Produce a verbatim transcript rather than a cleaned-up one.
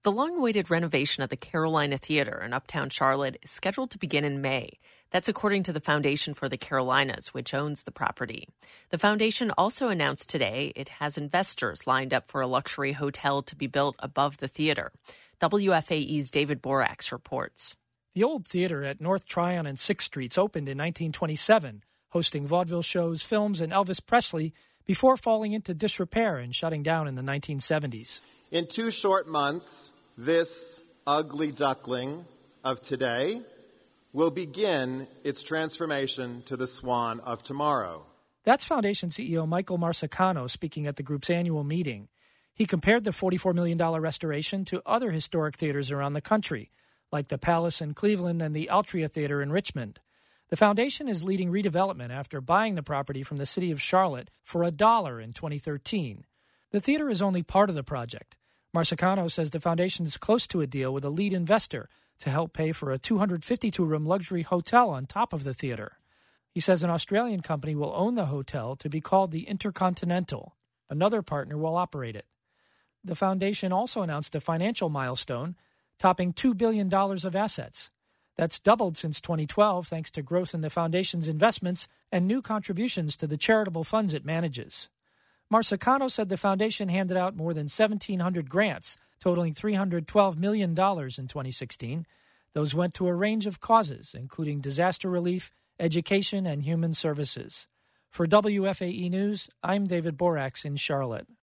The long-awaited renovation of the Carolina Theater in Uptown Charlotte is scheduled to begin in May. That's according to the Foundation for the Carolinas, which owns the property. The foundation also announced today it has investors lined up for a luxury hotel to be built above the theater. W F A E's David Borax reports. The old theater at North Tryon and sixth Streets opened in nineteen twenty-seven, hosting vaudeville shows, films, and Elvis Presley before falling into disrepair and shutting down in the nineteen seventies. In two short months, this ugly duckling of today will begin its transformation to the swan of tomorrow. That's Foundation C E O Michael Marsicano speaking at the group's annual meeting. He compared the forty-four million dollars restoration to other historic theaters around the country, like the Palace in Cleveland and the Altria Theater in Richmond. The foundation is leading redevelopment after buying the property from the city of Charlotte for a dollar in twenty thirteen. The theater is only part of the project. Marsicano says the foundation is close to a deal with a lead investor to help pay for a two hundred fifty-two room luxury hotel on top of the theater. He says an Australian company will own the hotel to be called the Intercontinental. Another partner will operate it. The foundation also announced a financial milestone, topping two billion dollars of assets. That's doubled since twenty twelve thanks to growth in the foundation's investments and new contributions to the charitable funds it manages. Marsicano said the foundation handed out more than seventeen hundred grants, totaling three hundred twelve million dollars in twenty sixteen. Those went to a range of causes, including disaster relief, education, and human services. For W F A E News, I'm David Borax in Charlotte.